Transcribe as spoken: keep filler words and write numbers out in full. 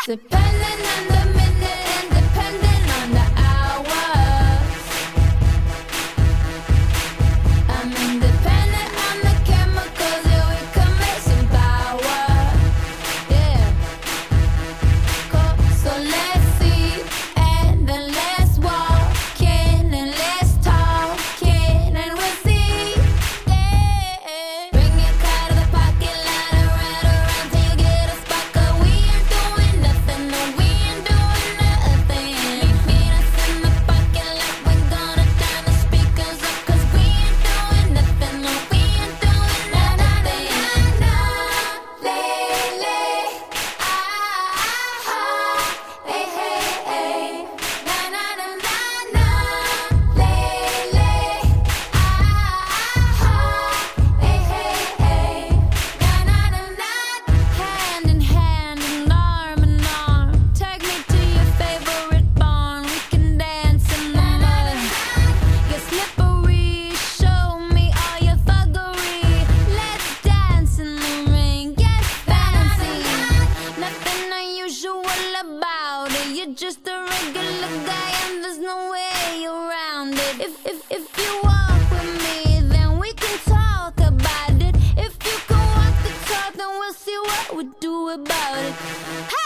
Depending on the minute and depending on the hours, I'm independent on the chemicals, yeah, we can make some power. Yeah, cool. So let's see, and then let's walk in, and let's talk in, and we'll see. Yeah, bring your car to the parking lot and ride around till you get a spot, 'cause we ain't doing nothing, no, we ain't doing nothing. Meet us in the parking lot, we're gonna turn the speakers up, 'cause we ain't doing nothing, no, we ain't doing nothing. Lately, ah, hey, hey, hey. Na, na, na, na, na. Lately, ah, hey, hey, hey. Na, na, na, na. Hand in hand and arm in arm, take me to your favorite barn. We can dance in the mud, get slippery. Show me all your thuggery. Let's dance in the rain, get fancy. Nothing unusual about it. You're just a regular guy and there's no way around it. If if if you walk with me, then we can talk about it. If you can walk the talk, then we'll see what we do about it. Hey!